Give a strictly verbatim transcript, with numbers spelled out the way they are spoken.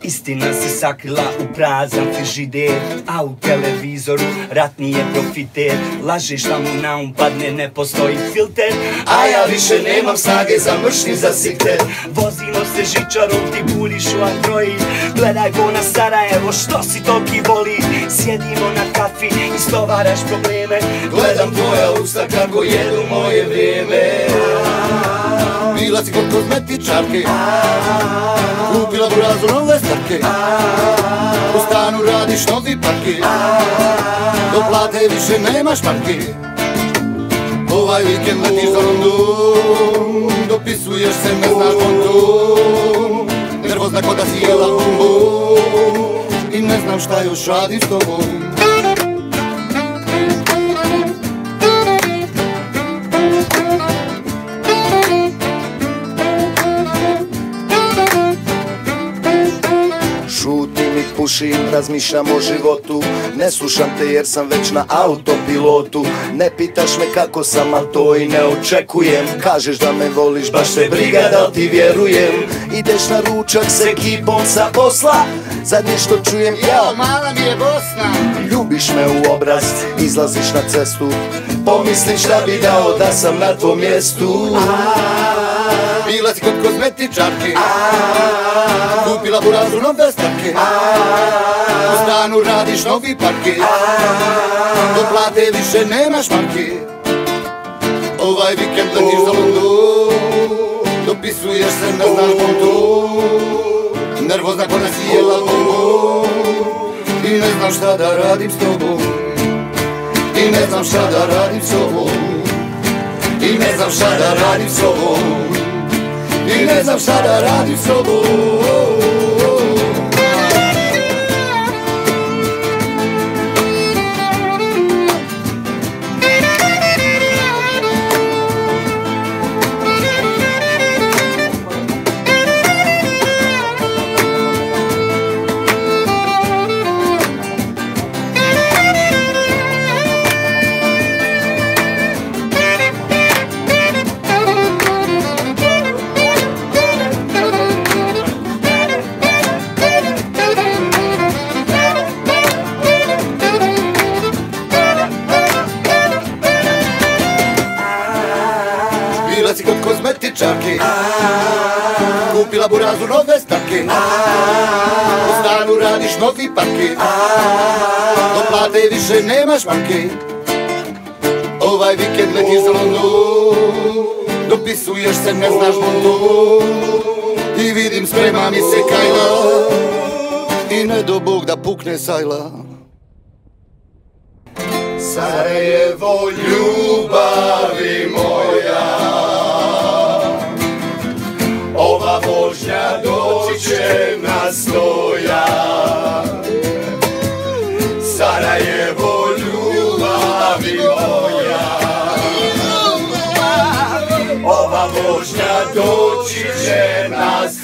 Istina se sakrila u prazan frižider, a u televizoru ratni je profiter. Lažeš da mu na um padne, ne postoji filter, a ja više nemam snage za mršni zasikter. Vozimo se žičarom, ti buriš u Android. Gledaj go na Sarajevo, što si toki boli. Sjedimo na kafi i stovaraš probleme. Gledam tvoja usta kako jedu moje vrijeme. Bila si kod kozmetičarke, kupila burazu nove starke, u stanu radiš novi parke, do plate više nemaš marke. Ovaj vikend letiš za London, dopisuješ se, ne znaš bonton, nervozna ko da si jela bombon i ne znam šta još radim s tobom. Šutim i pušim, razmišljam o životu. Ne slušam te jer sam već na autopilotu. Ne pitaš me kako sam, al to i ne očekujem. Kažeš da me voliš, baš te briga da ti vjerujem. Ideš na ručak s ekipom sa posla, zadnje što čujem, jao, mala mi je Bosna. Ljubiš me u obraz, izlaziš na cestu, pomisliš da bi dao da sam na tvom mjestu. Bila si kod kozmetičarke, kupila burazu nove starke, u stanu radiš novi parke, do plate više nemaš marke. Ovaj vikend letiš za London, dopisuješ se, ne znaš bonton, nervozna ko da si jela bombon i ne znam šta da radim s tobom, i ne znam šta da radim s tobom, i ne znam šta da radim s tobom, i ne znam šta da radim s tobom. Bila si kod kozmetičarke, kupila burazu nove starke, u stanu radiš novi parke, do plate više nemaš marke. Ovaj vikend letiš za London, dopisuješ se, ne znaš bonton i vidim sprema mi se kajla i ne do Bog da pukne sajla. Sarajevo, ljubavi moja, ova vožnja doće nas stoja. Sarajevo, ljubavi moja, ova vožnja doći će nas